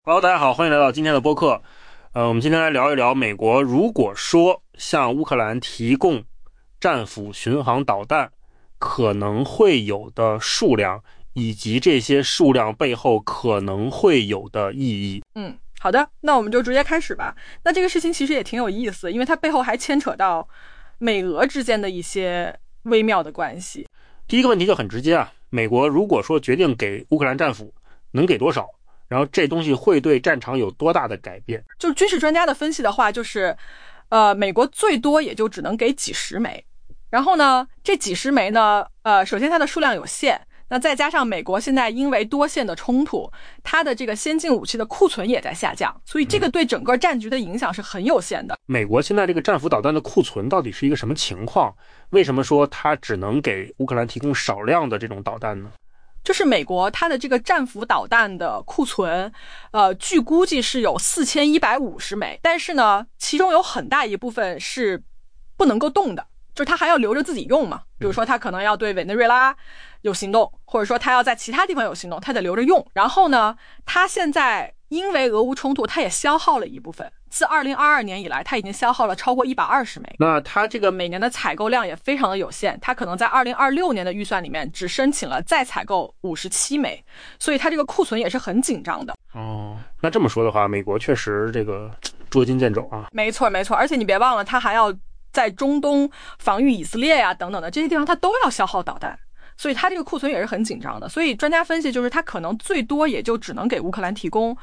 Hello， 大家好，欢迎来到今天的播客。我们今天来聊一聊美国如果说向乌克兰提供战斧巡航导弹可能会有的数量，以及这些数量背后可能会有的意义。 好的，那我们就直接开始吧。那这个事情其实也挺有意思，因为它背后还牵扯到美俄之间的一些微妙的关系。 第一个问题就很直接啊，美国如果说决定给乌克兰战斧，能给多少？然后这东西会对战场有多大的改变？ 就军事专家的分析的话，就是美国最多也就只能给几十枚。然后呢，这几十枚呢，首先它的数量有限，那再加上美国现在因为多线的冲突，它的这个先进武器的库存也在下降，所以这个对整个战局的影响是很有限的。 美国现在这个战斧导弹的库存到底是一个什么情况？为什么说它只能给乌克兰提供少量的这种导弹呢？ 就是美国它的这个战斧导弹的库存，据估计是有4150枚，但是呢，其中有很大一部分是不能够动的，就是它还要留着自己用嘛。比如说它可能要对委内瑞拉有行动，或者说它要在其他地方有行动，它得留着用。然后呢，它现在因为俄乌冲突，它也消耗了一部分。自2022年以来，它已经消耗了超过120枚。 那它这个每年的采购量也非常的有限，它可能在2026年的预算里面只申请了再采购57枚，所以它这个库存也是很紧张的。 那这么说的话，美国确实这个捉襟见肘啊。 没错，而且你别忘了，它还要在中东防御以色列呀等等的这些地方，它都要消耗导弹。所以它这个库存也是很紧张的，所以专家分析就是它可能最多也就只能给乌克兰提供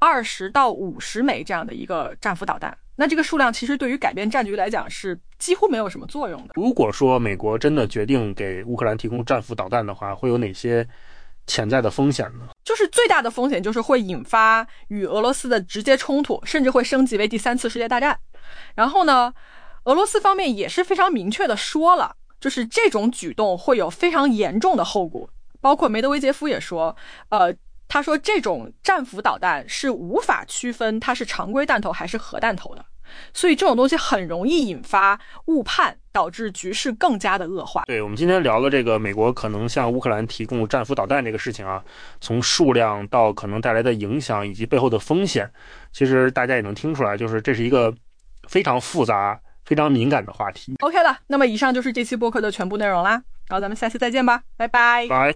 20到50枚这样的一个战斧导弹。那这个数量其实对于改变战局来讲是几乎没有什么作用的。 如果说美国真的决定给乌克兰提供战斧导弹的话，会有哪些潜在的风险呢？ 就是最大的风险就是会引发与俄罗斯的直接冲突，甚至会升级为第3次世界大战。然后呢，俄罗斯方面也是非常明确的说了，就是这种举动会有非常严重的后果，包括梅德韦杰夫也说，他说这种战斧导弹是无法区分它是常规弹头还是核弹头的，所以这种东西很容易引发误判，导致局势更加的恶化。 对，我们今天聊了这个美国可能向乌克兰提供战斧导弹这个事情啊，从数量到可能带来的影响以及背后的风险，其实大家也能听出来，就是这是一个非常复杂非常敏感的话题。 OK 了，那么以上就是这期播客的全部内容啦，然后咱们下期再见吧，拜拜。 拜。